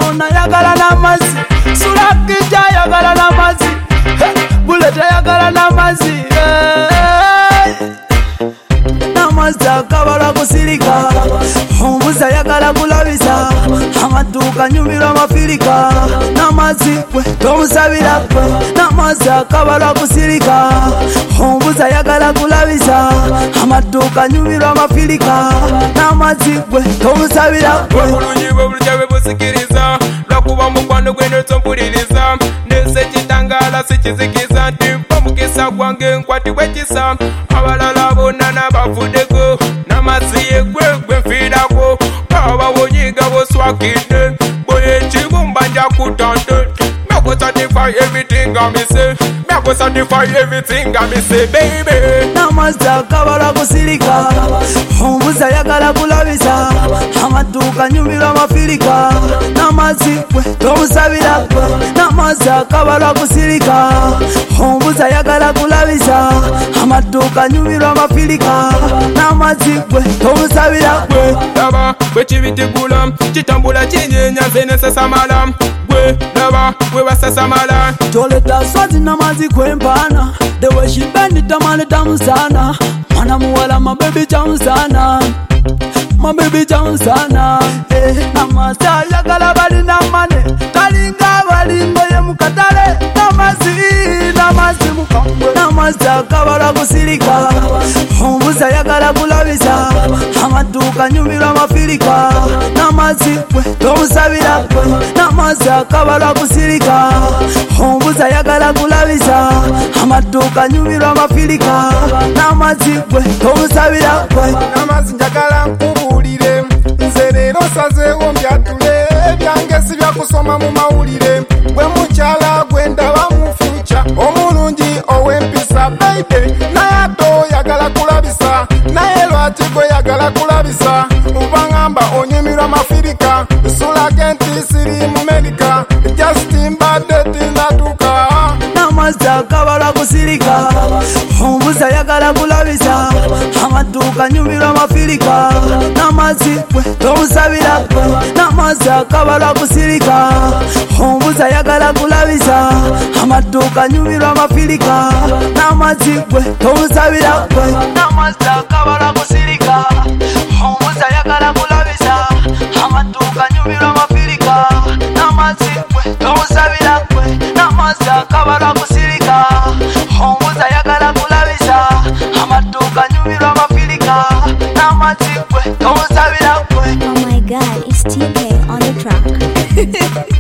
Bona yagala n'amazzi, Sulakija yagala n'amazzi, Buleta yagala n'amazzi, n'amazzi akabala kusirika, Ombuza yagala kulabisa, amaduuka nyumirwa amafirika, n'amazzi gwe tomusabira gwe, n'amazzi akabala kusirika, Ombuza yagala kulabisa, amaduuka nyumirwa amafirika, n'amazzi gwe tomusabira gwe. Obulungi bw'obulya bwe busikiriza, lwakuba mukwano gwe n'otompuliriza, nese kitangala sikizikiza nti omukisa gwange nkwatibwa ekisa, abalala bonna n'abavuddeko, n'amazzi ye gwe nfiirako, abawonyiga boswakidde, bwe ekibumba nja kutande, me go satisfy everything I me say, me go satisfy everything I me say, baby. N'amazzi akabala kusirika, Ombuza yagala kulabisa, amaduuka nyumirwa amafirika, n'amazzi gwe tomusabira gwe, n'amazzi akabala kusirika, Ombuza yagala kulabisa, amaduuka nyumirwa amafirika, n'amazzi gwe tomusabira gwe. Laba bwe kibitigula kitambula kinyenya nze nesasamala, gwe laba bwe basasamala, Toleta swazi n'amazzi kwempana, the way she bend it tamale tamusana, mwana muwala mabebi chamusana, mabebi chamusana, n'amazzi ayagala balina mane, talinga balingo ye mukatale, n'amazzi mukambwe, n'amazzi akabala kusirika, Ombuza yagala kulabisa, amaduuka nyumirwa amafirika, n'amazzi gwe tomusabira gwe, n'amazzi akabala kusirika, Ombuza yagala kulabisa, amaduuka nyumirwa amafirika, n'amazzi gwe tomusabira gwe. N'amazzi njagala nkubuulire, nze leero nsazeewo mbyatule, ebyange si byakusoma mu mawulire, gwe mukyala gwe ndaba mu future, omulungi ow'empisa baby, naye ate oyagala kulabisa, naye lwaki gwe yagala kulabisa, ubaŋŋamba onyumirwa amafirika, sulage nti siri mu America, just mbadde tinatuuka. N'amazzi akabala kusirika, Ombuza yagala kulabisa, amaduuka nyumirwa amafirika, n'amazzi gwe tomusabira gwe, n'amazzi akabala kusirika, Ombuza yagala kulabisa, amaduuka nyumirwa amafirika, n'amazzi gwe tomusabira gwe. N'amazzi akabala kusirika, Ombuza yagala kulabisa, amaduuka nyumirwa amafirika, n'amazzi gwe tomusabira gwe, n'amazzi akabala kusirika, Ombuza yagala kulabisa, amaduuka nyumirwa amafirika, n'amazzi gwe tomusabira gwe. Oh my God, it's TK on the track.